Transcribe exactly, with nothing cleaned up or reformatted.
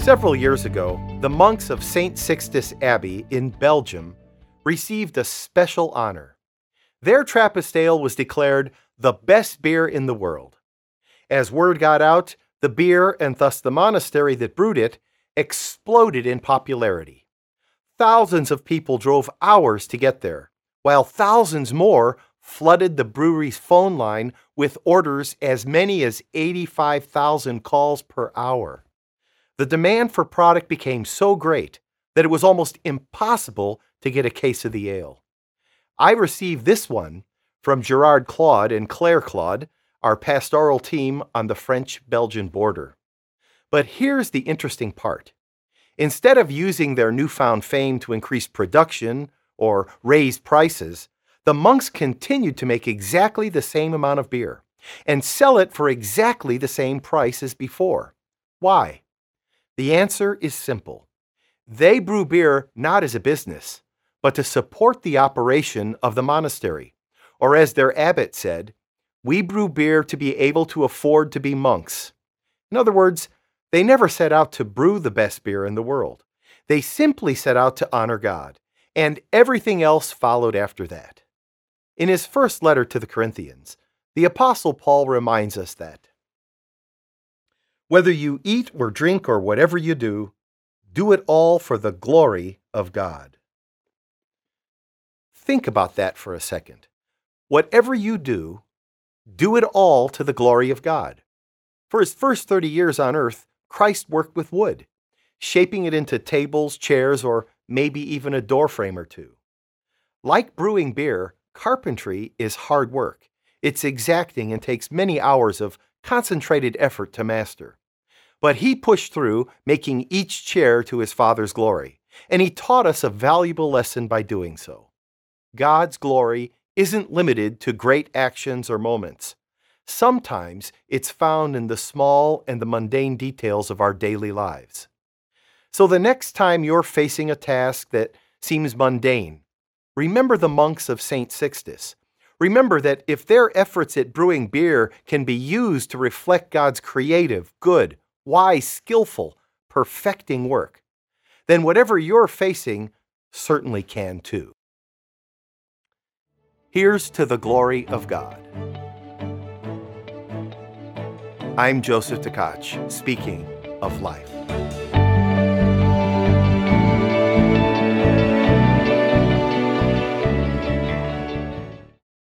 Several years ago, the monks of Saint Sixtus Abbey in Belgium received a special honor. Their Trappist ale was declared the best beer in the world. As word got out, the beer, and thus the monastery that brewed it, exploded in popularity. Thousands of people drove hours to get there, while thousands more flooded the brewery's phone line with orders as many as eighty-five thousand calls per hour. The demand for product became so great that it was almost impossible to get a case of the ale. I received this one from Gerard Claude and Claire Claude, our pastoral team on the French-Belgian border. But here's the interesting part. Instead of using their newfound fame to increase production or raise prices, the monks continued to make exactly the same amount of beer and sell it for exactly the same price as before. Why? The answer is simple. They brew beer not as a business, but to support the operation of the monastery. Or as their abbot said, we brew beer to be able to afford to be monks. In other words, they never set out to brew the best beer in the world. They simply set out to honor God, and everything else followed after that. In his first letter to the Corinthians, the Apostle Paul reminds us that whether you eat or drink or whatever you do, do it all for the glory of God. Think about that for a second. Whatever you do, do it all to the glory of God. For his first thirty years on earth, Christ worked with wood, shaping it into tables, chairs, or maybe even a doorframe or two. Like brewing beer, carpentry is hard work. It's exacting and takes many hours of concentrated effort to master. But he pushed through, making each chair to his Father's glory, and he taught us a valuable lesson by doing so. God's glory isn't limited to great actions or moments. Sometimes it's found in the small and the mundane details of our daily lives. So the next time you're facing a task that seems mundane, remember the monks of Saint Sixtus. Remember that if their efforts at brewing beer can be used to reflect God's creative, good, wise, skillful, perfecting work, then whatever you're facing certainly can too. Here's to the glory of God. I'm Joseph Tkach, speaking of life.